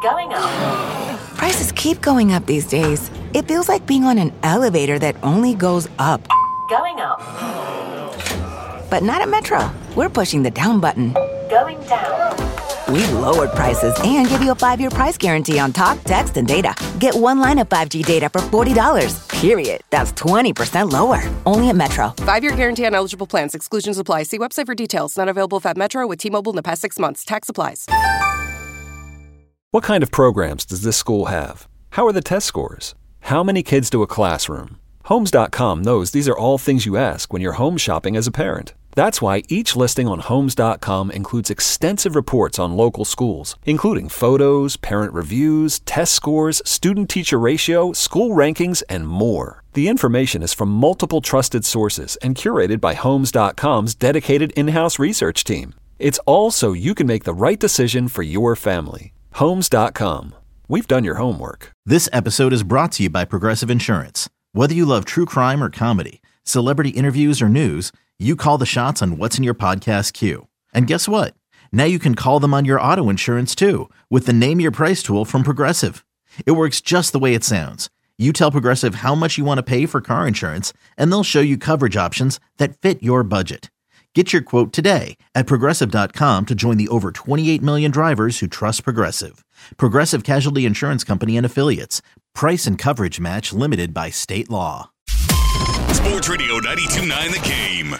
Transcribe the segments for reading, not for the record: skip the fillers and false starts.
Going up. Prices keep going up these days. It feels like being on an elevator that only goes up. Going up. But not at Metro. We're pushing the down button. Going down. We've lowered prices and give you a 5-year price guarantee on talk, text, and data. Get one line of 5G data for $40, period. That's 20% lower. Only at Metro. 5-year guarantee on eligible plans. Exclusions apply. See website for details. Not available at Metro with T-Mobile in the past 6 months. Tax applies. What kind of programs does this school have? How are the test scores? How many kids do a classroom? Homes.com knows these are all things you ask when you're home shopping as a parent. That's why each listing on Homes.com includes extensive reports on local schools, including photos, parent reviews, test scores, student-teacher ratio, school rankings, and more. The information is from multiple trusted sources and curated by Homes.com's dedicated in-house research team. It's all so you can make the right decision for your family. Homes.com. We've done your homework. This episode is brought to you by Progressive Insurance. Whether you love true crime or comedy, celebrity interviews or news, you call the shots on what's in your podcast queue. And guess what? Now you can call them on your auto insurance too with the Name Your Price tool from Progressive. It works just the way it sounds. You tell Progressive how much you want to pay for car insurance, and they'll show you coverage options that fit your budget. Get your quote today at Progressive.com to join the over 28 million drivers who trust Progressive. Progressive Casualty Insurance Company and Affiliates. Price and coverage match limited by state law. Sports Radio 92.9 The Game.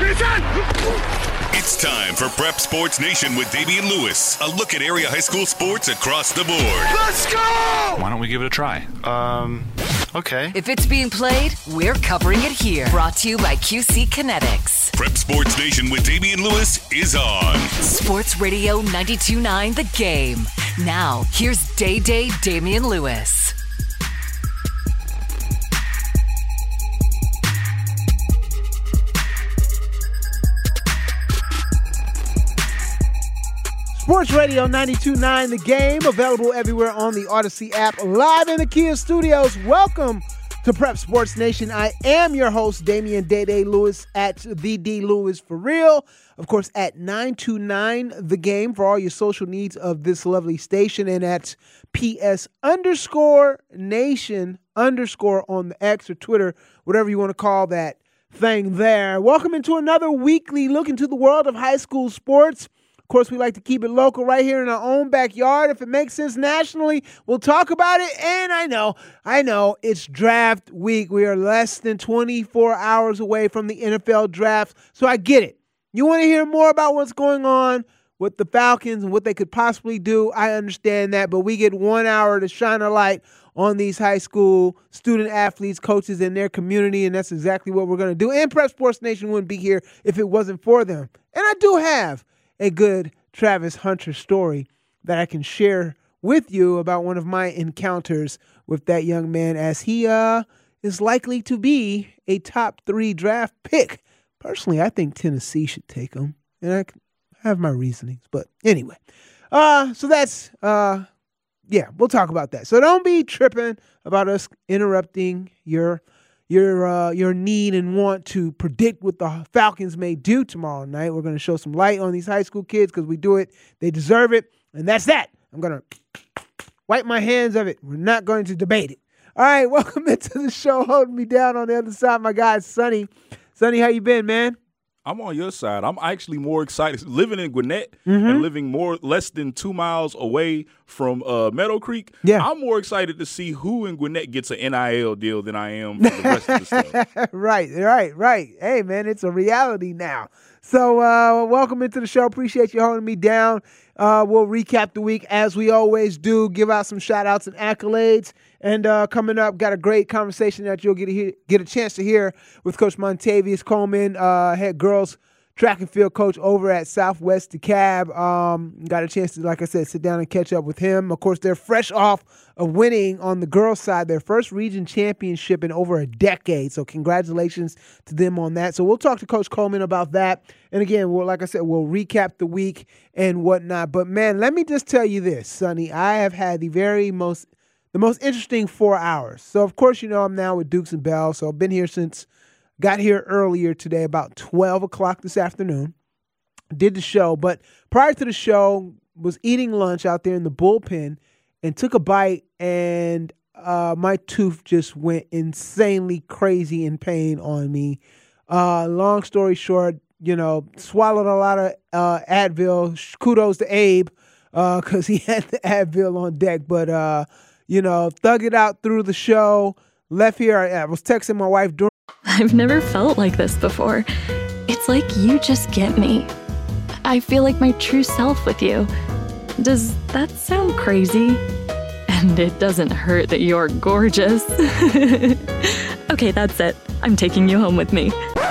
It's time for Prep Sports Nation with Damian Lewis. A look at area high school sports across the board. Let's go! Why don't we give it a try? Okay. If it's being played, we're covering it here. Brought to you by QC Kinetics. Prep Sports Nation with Damian Lewis is on. Sports Radio 92.9 The Game. Now, here's Day Damian Lewis. Sports Radio 92.9 The Game, available everywhere on the Odyssey app, live in the Kia studios. Welcome to Prep Sports Nation. I am your host, Damian Day Lewis, at the D Lewis for real. Of course, at 929 The Game for all your social needs of this lovely station, and at PS_Nation_ on the X or Twitter, whatever you want to call that thing there. Welcome into another weekly look into the world of high school sports. Of course, we like to keep it local right here in our own backyard. If it makes sense nationally, we'll talk about it. And I know, it's draft week. We are less than 24 hours away from the NFL draft, so I get it. You want to hear more about what's going on with the Falcons and what they could possibly do? I understand that, but we get 1 hour to shine a light on these high school student athletes, coaches, and their community, and that's exactly what we're going to do. And Prep Sports Nation wouldn't be here if it wasn't for them. And I do have a good Travis Hunter story that I can share with you about one of my encounters with that young man, as he is likely to be a top 3 draft pick. Personally, I think Tennessee should take him, and I have my reasonings. But anyway, so that's, we'll talk about that. So don't be tripping about us interrupting your need and want to predict what the Falcons may do tomorrow night. We're going to show some light on these high school kids because we do it. They deserve it. And that's that. I'm going to wipe my hands of it. We're not going to debate it. All right, welcome into the show. Holding me down on the other side, my guy, Sonny. Sonny, how you been, man? I'm on your side. I'm actually more excited. Living in Gwinnett and living less than 2 miles away from Meadow Creek, I'm more excited to see who in Gwinnett gets an NIL deal than I am for the rest of the stuff. Right. Hey, man, it's a reality now. So welcome into the show. Appreciate you holding me down. We'll recap the week as we always do, give out some shout-outs and accolades. And coming up, got a great conversation that you'll get a chance to hear with Coach Montavious Coleman, head girls track and field coach over at Southwest DeKalb. Got a chance to, like I said, sit down and catch up with him. Of course, they're fresh off of winning on the girls' side their first region championship in over a decade. So congratulations to them on that. So we'll talk to Coach Coleman about that. And again, like I said, we'll recap the week and whatnot. But, man, let me just tell you this, Sonny. I have had the most interesting 4 hours. So, of course, I'm now with Dukes and Bell. So I've been here got here earlier today, about 12 o'clock this afternoon. Did the show. But prior to the show, was eating lunch out there in the bullpen. and took a bite, and my tooth just went insanely crazy in pain on me. Long story short, swallowed a lot of Advil. Kudos to Abe, because he had the Advil on deck. But, thug it out through the show. Left here, I was texting my wife during. I've never felt like this before. It's like you just get me. I feel like my true self with you. Does that sound crazy? And it doesn't hurt that you're gorgeous. Okay, that's it. I'm taking you home with me.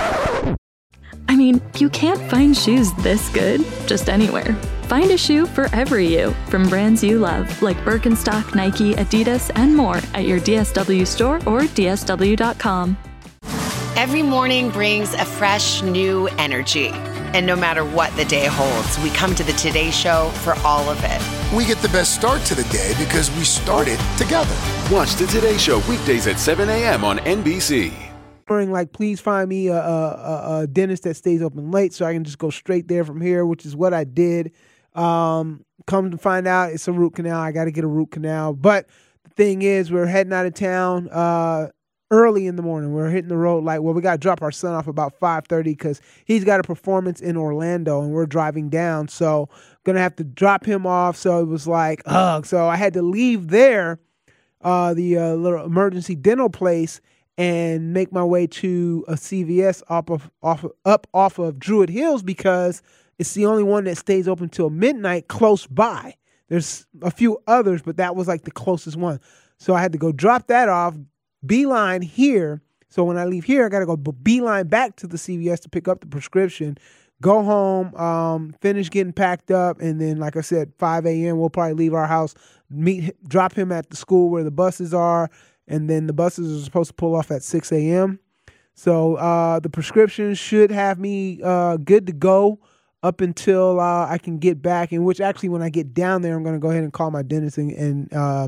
I mean, you can't find shoes this good just anywhere. Find a shoe for every you from brands you love, like Birkenstock, Nike, Adidas, and more at your DSW store or DSW.com. Every morning brings a fresh, new energy. And no matter what the day holds, we come to the Today Show for all of it. We get the best start to the day because we started together. Watch the Today Show weekdays at 7 a.m. on NBC. Please find me a dentist that stays open late so I can just go straight there from here, which is what I did. Come to find out, it's a root canal. I got to get a root canal. But the thing is, we're heading out of town early in the morning. We're hitting the road we got to drop our son off about 5:30 because he's got a performance in Orlando and we're driving down. So going to have to drop him off. So it was like, ugh. So I had to leave there, the little emergency dental place, and make my way to a CVS up off of Druid Hills because it's the only one that stays open till midnight close by. There's a few others, but that was like the closest one. So I had to go drop that off, beeline here. So when I leave here, I got to go beeline back to the CVS to pick up the prescription, go home, finish getting packed up. And then, like I said, 5 a.m., we'll probably leave our house, drop him at the school where the buses are. And then the buses are supposed to pull off at 6 a.m. So the prescription should have me good to go up until I can get back. And which actually, when I get down there, I'm going to go ahead and call my dentist and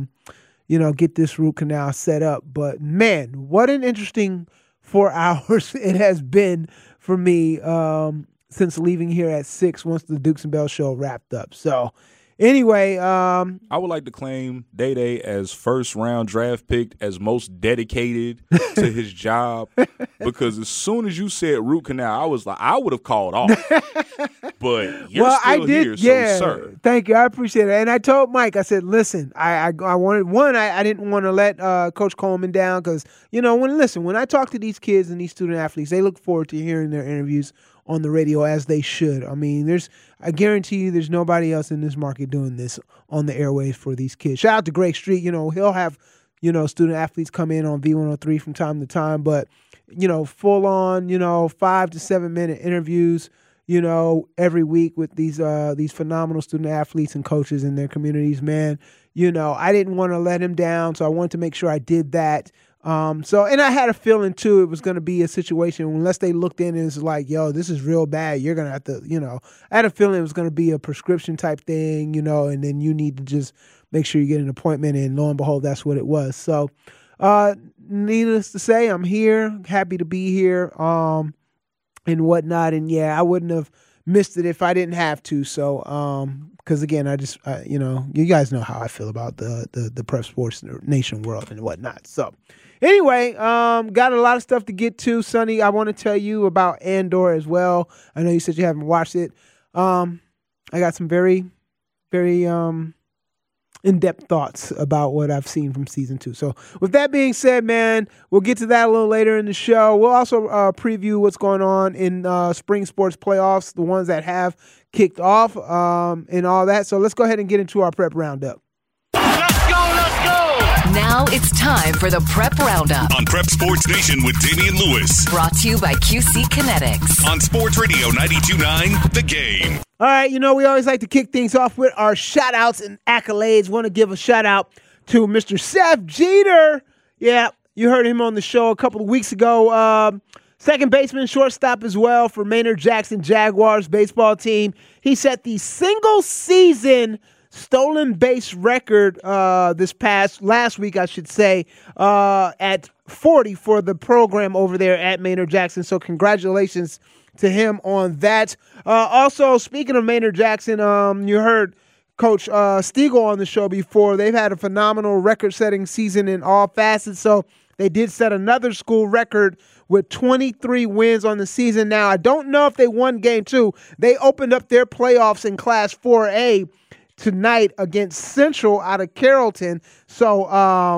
get this root canal set up. But man, what an interesting 4 hours it has been for me since leaving here at 6 once the Dukes and Bell show wrapped up. So anyway, I would like to claim Day as first round draft pick, as most dedicated to his job, because as soon as you said root canal, I was like, I would have called off. But you're still here, so sir. Thank you. I appreciate it. And I told Mike, I said, listen, I wanted one. I didn't want to let Coach Coleman down because, when I talk to these kids and these student athletes, they look forward to hearing their interviews on the radio, as they should. I mean, I guarantee you there's nobody else in this market doing this on the airwaves for these kids. Shout out to Greg Street. He'll have, student athletes come in on V103 from time to time, but, full on, 5 to 7 minute interviews, every week with these phenomenal student athletes and coaches in their communities, man. I didn't want to let him down, so I wanted to make sure I did that. And I had a feeling too it was going to be a situation unless they looked in and it's like, yo, this is real bad. You're going to have to, I had a feeling it was going to be a prescription type thing, and then you need to just make sure you get an appointment, and lo and behold, that's what it was. So, needless to say, I'm here, happy to be here, and whatnot. And yeah, I wouldn't have missed it if I didn't have to. So, because again, I just, you guys know how I feel about the Prep Sports Nation world and whatnot. So, anyway, got a lot of stuff to get to. Sonny, I want to tell you about Andor as well. I know you said you haven't watched it. I got some very, very in-depth thoughts about what I've seen from season 2. So with that being said, man, we'll get to that a little later in the show. We'll also preview what's going on in spring sports playoffs, the ones that have kicked off and all that. So let's go ahead and get into our prep roundup. Now it's time for the Prep Roundup on Prep Sports Nation with Damian Lewis. Brought to you by QC Kinetics on Sports Radio 92.9 The Game. All right, we always like to kick things off with our shout-outs and accolades. Want to give a shout-out to Mr. Seth Jeter. Yeah, you heard him on the show a couple of weeks ago. Second baseman, shortstop as well for Maynard Jackson Jaguars baseball team. He set the single-season stolen base record last week, I should say, at 40 for the program over there at Maynard Jackson. So congratulations to him on that. Also, speaking of Maynard Jackson, you heard Coach Stiegel on the show before. They've had a phenomenal record-setting season in all facets, so they did set another school record with 23 wins on the season. Now, I don't know if they won Game 2. They opened up their playoffs in Class 4A tonight against Central out of Carrollton. So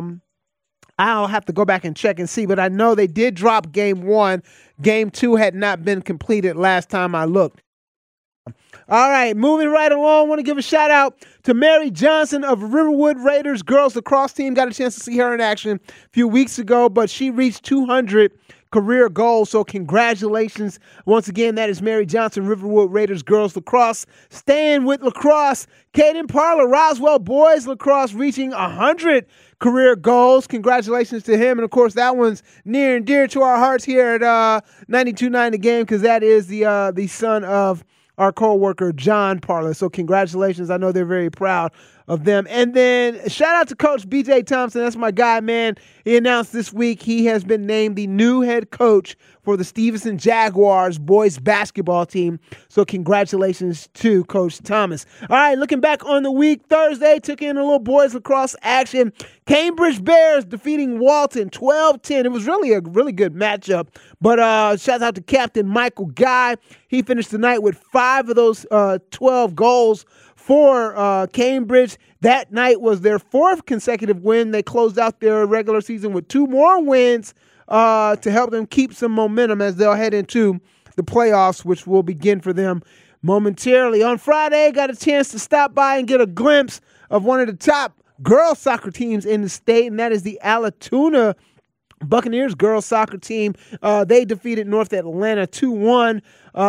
I'll have to go back and check and see, but I know they did drop Game 1. Game 2 had not been completed last time I looked. All right, moving right along, want to give a shout out to Mary Johnson of Riverwood Raiders girls lacrosse team. Got a chance to see her in action a few weeks ago, but she reached 200 career goals, so congratulations. Once again, that is Mary Johnson, Riverwood Raiders girls lacrosse. Staying with lacrosse, Caden Parler, Roswell boys lacrosse, reaching 100 career goals. Congratulations to him. And, of course, that one's near and dear to our hearts here at 92.9 The Game, because that is the son of our co-worker, John Parler. So congratulations. I know they're very proud of them. And then shout out to Coach B.J. Thompson. That's my guy, man. He announced this week he has been named the new head coach for the Stevenson Jaguars boys basketball team. So congratulations to Coach Thomas. All right, looking back on the week, Thursday took in a little boys lacrosse action. Cambridge Bears defeating Walton 12-10. It was really a really good matchup. But shout out to Captain Michael Guy. He finished the night with 5 of those 12 goals for Cambridge. That night was their 4th consecutive win. They closed out their regular season with 2 more wins to help them keep some momentum as they'll head into the playoffs, which will begin for them momentarily. On Friday, got a chance to stop by and get a glimpse of one of the top girls soccer teams in the state, and that is the Alatoona Buccaneers girls soccer team. They defeated North Atlanta 2-1.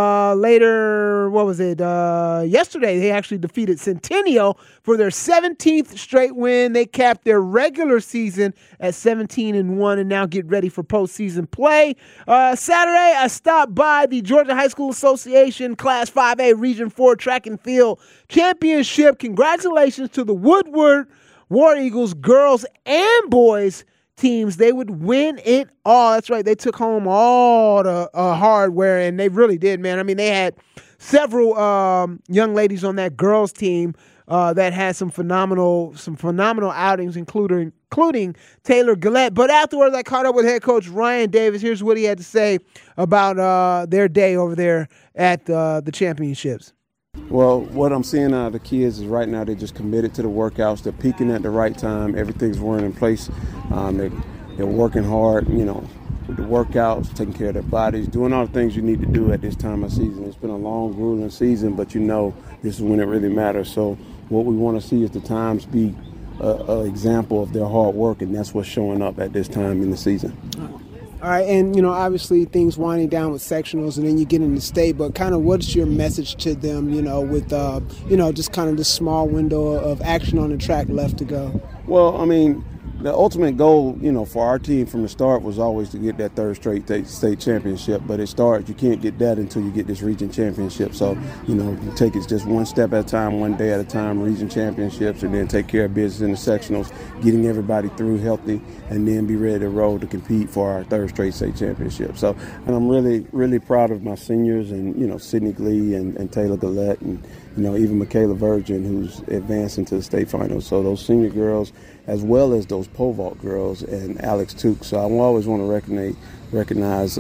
Later, yesterday they actually defeated Centennial for their 17th straight win. They capped their regular season at 17-1 and now get ready for postseason play. Saturday, I stopped by the Georgia High School Association Class 5A Region 4 Track and Field Championship. Congratulations to the Woodward War Eagles girls and boys teams. They would win it all. That's right. They took home all the hardware, and they really did, man. I mean, they had several young ladies on that girls team that had some phenomenal outings, including Taylor Gillette. But afterwards, I caught up with head coach Ryan Davis. Here's what he had to say about their day over there at the championships. Well, what I'm seeing out of the kids is right now they're just committed to the workouts. They're peaking at the right time. Everything's running in place. They're working hard, with the workouts, taking care of their bodies, doing all the things you need to do at this time of season. It's been a long, grueling season, but this is when it really matters. So what we want to see is the times be an example of their hard work, and that's what's showing up at this time in the season. All right, and, obviously things winding down with sectionals and then you get into state, but kind of what's your message to them, with, just kind of this small window of action on the track left to go? Well, I mean, the ultimate goal, for our team from the start was always to get that third straight state championship, but you can't get that until you get this region championship. So, you take it just one step at a time, one day at a time, region championships, and then take care of business in the sectionals, getting everybody through healthy, and then be ready to roll to compete for our third straight state championship. So, and I'm really, really proud of my seniors and, Sydney Glee and Taylor Gillette and, even Michaela Virgin, who's advancing to the state finals. So those senior girls, as well as those pole vault girls and Alex Took. So I always want to recognize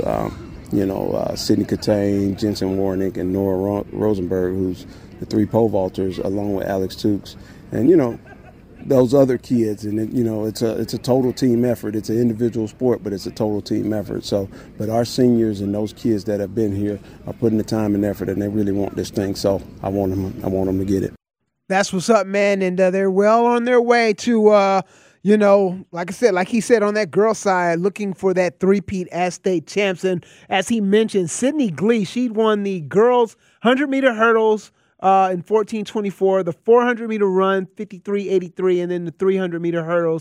Sydney Catane, Jensen Warnick, and Nora Rosenberg, who's the 3 pole vaulters, along with Alex Tukes. And, those other kids, and it's a total team effort. It's an individual sport, but it's a total team effort. So, but our seniors and those kids that have been here are putting the time and effort, and they really want this thing. So I want them to get it. That's what's up, man, and they're well on their way to, like I said, like he said on that girl side, looking for that three-peat as state champs. And as he mentioned, Sydney Glee, she won the girls 100-meter hurdles in 14:24, the 400-meter run 53:83, and then the 300-meter hurdles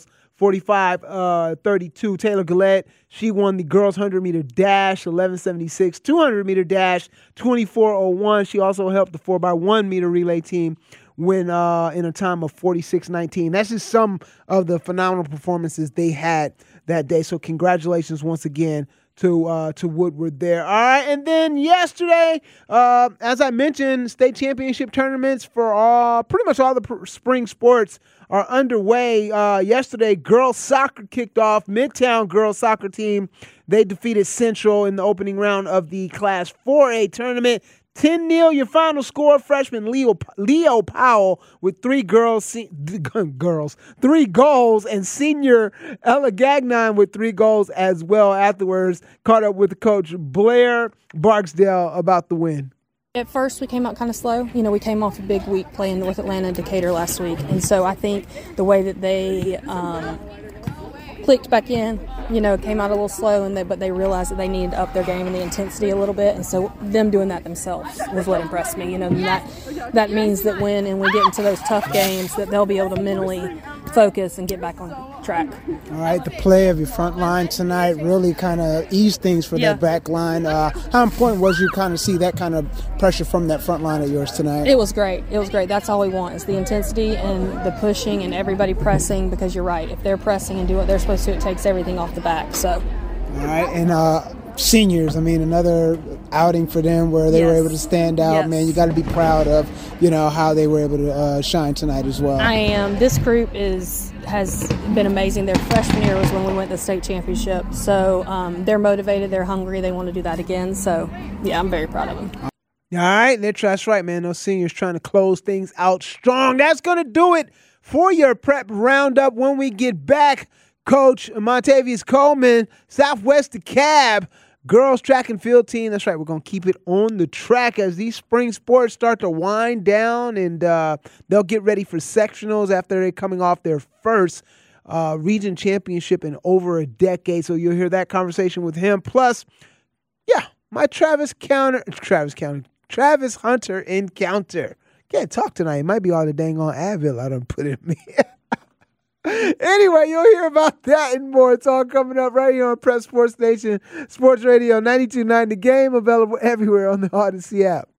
45:32. Taylor Gillette, she won the girls 100-meter dash 11:76, 200-meter dash 24:01. She also helped the 4x1 meter relay team win in a time of 46:19. That's just some of the phenomenal performances they had that day. So congratulations once again to Woodward there. All right, and then yesterday, as I mentioned, state championship tournaments for pretty much all the spring sports are underway. Yesterday, girls soccer kicked off. Midtown girls soccer team, they defeated Central in the opening round of the Class 4A tournament. 10-0, your final score. Freshman Leo Powell with three goals, and senior Ella Gagnon with 3 goals as well. Afterwards, caught up with Coach Blair Barksdale about the win. At first, we came out kind of slow. You know, we came off a big week playing North Atlanta and Decatur last week. And so I think the way that they clicked back in, you know, came out a little slow, but they realized that they needed to up their game and the intensity a little bit. And so them doing that themselves was what impressed me. You know, that means that when we get into those tough games, that they'll be able to mentally focus and get back on track. All right, the play of your front line tonight really kind of eased things for that back line. How important was you kind of see that kind of pressure from that front line of yours tonight? It was great. It was great. That's all we want is the intensity and the pushing and everybody pressing, because you're right. If they're pressing and do what they're supposed to, it takes everything off the back. So. All right, and seniors, I mean, another outing for them where they were able to stand out. Yes. Man, you got to be proud of, you know, how they were able to shine tonight as well. I am. This group has been amazing. Their freshman year was when we went to the state championship. So they're motivated, they're hungry, they want to do that again. So, yeah, I'm very proud of them. All right, that's right, man. Those seniors trying to close things out strong. That's going to do it for your prep roundup. When we get back, Coach Montavious Coleman, Southwest DeKalb girls track and field team. That's right. We're going to keep it on the track as these spring sports start to wind down, and they'll get ready for sectionals after they're coming off their first region championship in over a decade. So you'll hear that conversation with him. Plus, my Travis Hunter encounter. Can't talk tonight. It might be all the dang on Advil I done put in me. Anyway, you'll hear about that and more. It's all coming up right here on Prep Sports Nation, Sports Radio 92.9 The Game, available everywhere on the Odyssey app.